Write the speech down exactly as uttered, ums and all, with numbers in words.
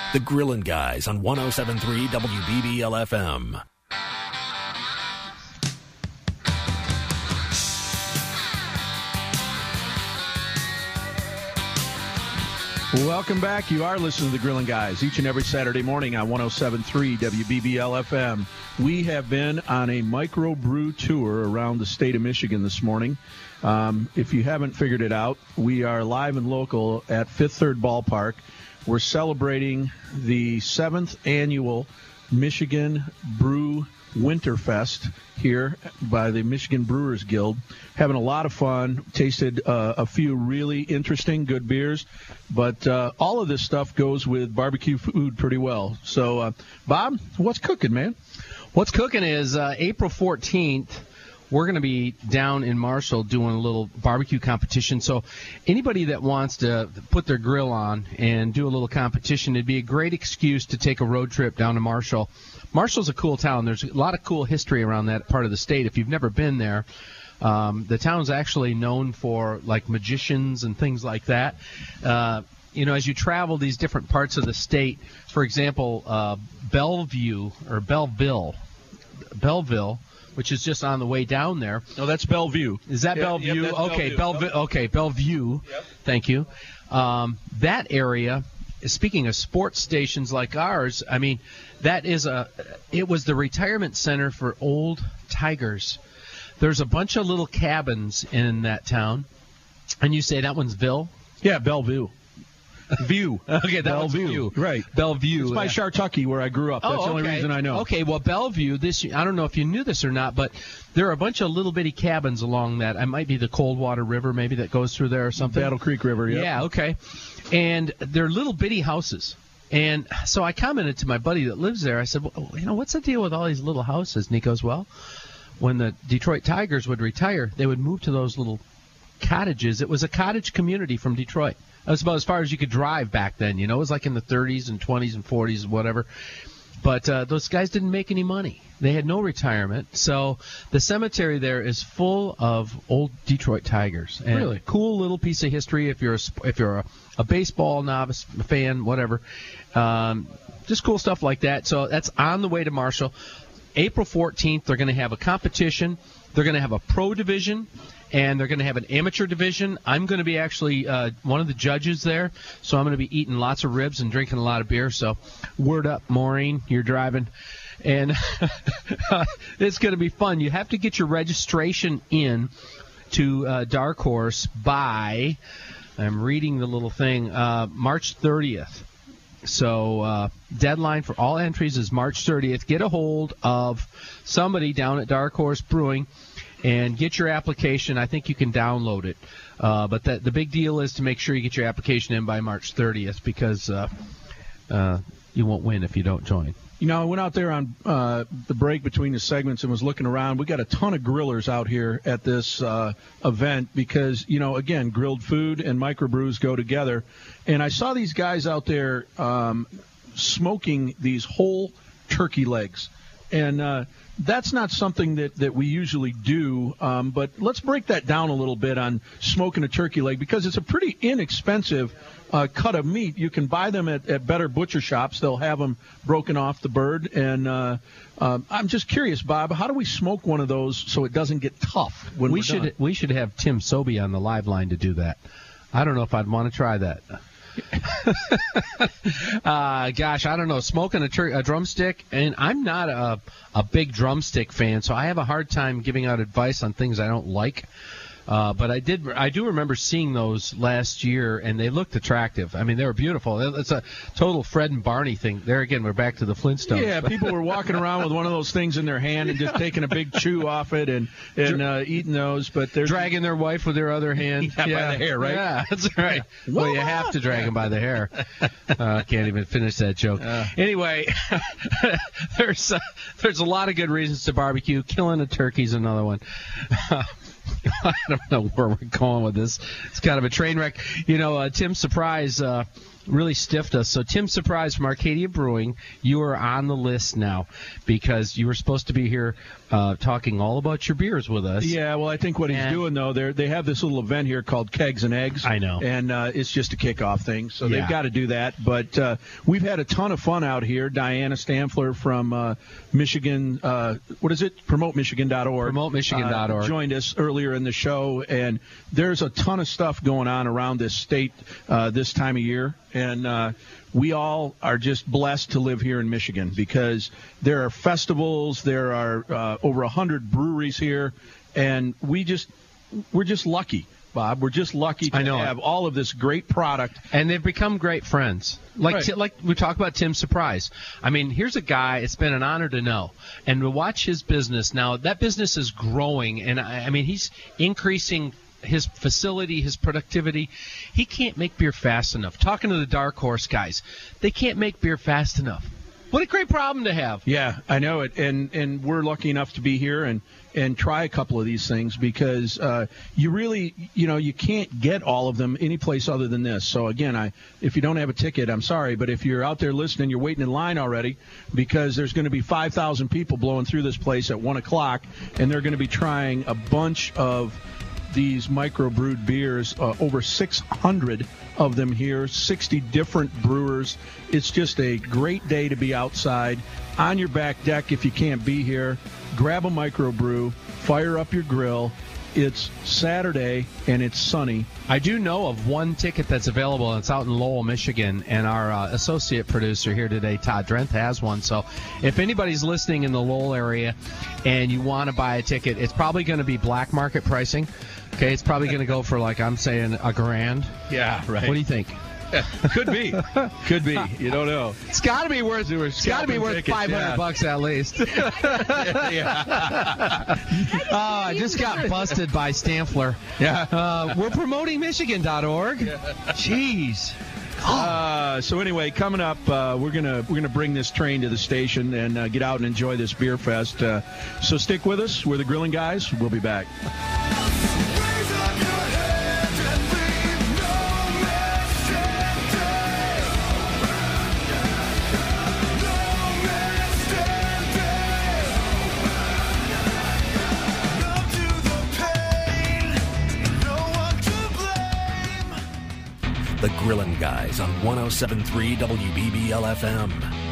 The Grillin' Guys on one oh seven point three W B B L F M. Welcome back. You are listening to the Grillin' Guys each and every Saturday morning on one oh seven point three W B B L F M. We have been on a microbrew tour around the state of Michigan this morning. Um, if you haven't figured it out, we are live and local at Fifth Third Ballpark. We're celebrating the seventh annual Michigan Brew Winterfest here by the Michigan Brewers Guild. Having a lot of fun. Tasted uh, a few really interesting, good beers. But uh, all of this stuff goes with barbecue food pretty well. So, uh, Bob, what's cooking, man? What's cooking is uh, April fourteenth. We're going to be down in Marshall doing a little barbecue competition. So anybody that wants to put their grill on and do a little competition, it'd be a great excuse to take a road trip down to Marshall. Marshall's a cool town. There's a lot of cool history around that part of the state. If you've never been there, um, the town's actually known for, like, magicians and things like that. Uh, you know, as you travel these different parts of the state, for example, uh, Bellevue or Belleville, Belleville, which is just on the way down there. No, that's Bellevue. Is that yep, Bellevue? Yep, that's okay, Bellevue. Bellevue. Okay, Bellevue. Yep. Thank you. Um, that area, speaking of sports stations like ours, I mean, that is a. It was the retirement center for old Tigers. There's a bunch of little cabins in that town, and you say that one's Ville? Yeah, Bellevue. View. Okay, that Bellevue. one's View. Right. Bellevue. It's by Shartucky, where I grew up. That's oh, the only okay. reason I know. Okay, well, Bellevue, this I don't know if you knew this or not, but there are a bunch of little bitty cabins along that. It might be the Coldwater River maybe that goes through there or something. Battle Creek River, yeah. Yeah, okay. And they're little bitty houses. And so I commented to my buddy that lives there. I said, well, you know, what's the deal with all these little houses? And he goes, well, when the Detroit Tigers would retire, they would move to those little cottages. It was a cottage community from Detroit. That was about as far as you could drive back then. You know, it was like in the thirties and twenties and forties and whatever. But uh, those guys didn't make any money. They had no retirement. So the cemetery there is full of old Detroit Tigers. And really? Cool little piece of history if you're a, if you're a, a baseball novice fan, whatever. Um, just cool stuff like that. So that's on the way to Marshall. April fourteenth, they're going to have a competition. They're going to have a pro division, and they're going to have an amateur division. I'm going to be actually uh, one of the judges there, so I'm going to be eating lots of ribs and drinking a lot of beer. So word up, Maureen, you're driving. And it's going to be fun. You have to get your registration in to uh, Dark Horse by, I'm reading the little thing, uh, March thirtieth. So uh, deadline for all entries is March thirtieth. Get a hold of somebody down at Dark Horse Brewing and get your application. I think you can download it. Uh, but that, the big deal is to make sure you get your application in by March thirtieth because uh, uh, you won't win if you don't join. You know, I went out there on uh, the break between the segments and was looking around. We got a ton of grillers out here at this uh, event because, you know, again, grilled food and microbrews go together. And I saw these guys out there um, smoking these whole turkey legs. And uh, that's not something that, that we usually do, um, but let's break that down a little bit on smoking a turkey leg because it's a pretty inexpensive uh, cut of meat. You can buy them at, at better butcher shops. They'll have them broken off the bird. And uh, uh, I'm just curious, Bob, how do we smoke one of those so it doesn't get tough when we we're should done? We should have Tim Sobey on the live line to do that. I don't know if I'd want to try that. uh, gosh, I don't know. Smoking a, tur- a drumstick, and I'm not a, a big drumstick fan, so I have a hard time giving out advice on things I don't like. Uh, but I did, I do remember seeing those last year, and they looked attractive. I mean, they were beautiful. It's a total Fred and Barney thing. There again, we're back to the Flintstones. Yeah, people were walking around with one of those things in their hand and just taking a big chew off it and and uh, eating those. But they're dragging their wife with their other hand. yeah, yeah, by the hair, right? Yeah, that's right. Well, you have to drag them by the hair. I uh, can't even finish that joke. Uh, anyway, there's uh, there's a lot of good reasons to barbecue. Killing a turkey's another one. I don't know where we're going with this. It's kind of a train wreck. You know, uh, Tim Surprise, uh, really stiffed us. So Tim Surprise from Arcadia Brewing, you are on the list now because you were supposed to be here uh, talking all about your beers with us. Yeah, well, I think what he's and, doing, though, they they have this little event here called Kegs and Eggs. I know. And uh, it's just a kickoff thing, so Yeah. they've got to do that. But uh, we've had a ton of fun out here. Diana Stamfler from uh, Michigan, uh, what is it? promote michigan dot org. promote michigan dot org. Uh, joined us earlier in the show, and there's a ton of stuff going on around this state uh, this time of year. And uh, we all are just blessed to live here in Michigan because there are festivals, there are uh, over one hundred breweries here, and we just we're just lucky, Bob. We're just lucky to I know have it. all of this great product. And they've become great friends. Like Right. t- like we talk about Tim Surprise. I mean, here's a guy it's been an honor to know. And to watch his business now, that business is growing. And, I, I mean, he's increasing his facility, his productivity. He can't make beer fast enough. Talking to the Dark Horse guys, they can't make beer fast enough. What a great problem to have. Yeah, I know it, and and we're lucky enough to be here and and try a couple of these things because uh, you really, you know, you can't get all of them anyplace other than this. So again, I if you don't have a ticket, I'm sorry, but if you're out there listening, you're waiting in line already because there's going to be five thousand people blowing through this place at one o'clock, and they're going to be trying a bunch of these microbrewed beers, uh, over six hundred of them here, sixty different brewers. It's just a great day to be outside on your back deck if you can't be here. Grab a microbrew, fire up your grill. It's Saturday and it's sunny. I do know of one ticket that's available, and it's out in Lowell, Michigan, and our uh, associate producer here today, Todd Drenth, has one. So if anybody's listening in the Lowell area and you want to buy a ticket, it's probably going to be black market pricing. Okay, it's probably going to go for, like, I'm saying, a grand. Yeah, right. What do you think? Could be. Could be. You don't know. It's got to be worth. It's got to be worth tickets, five hundred yeah. bucks at least. Oh, I just got busted by Stamfler. Yeah. Uh, we're promoting michigan dot org. Jeez. Uh, so anyway, coming up, uh, we're gonna we're gonna bring this train to the station and uh, get out and enjoy this beer fest. Uh, so stick with us. We're the Grilling Guys. We'll be back. The Grillin' Guys on one oh seven point three W B B L F M.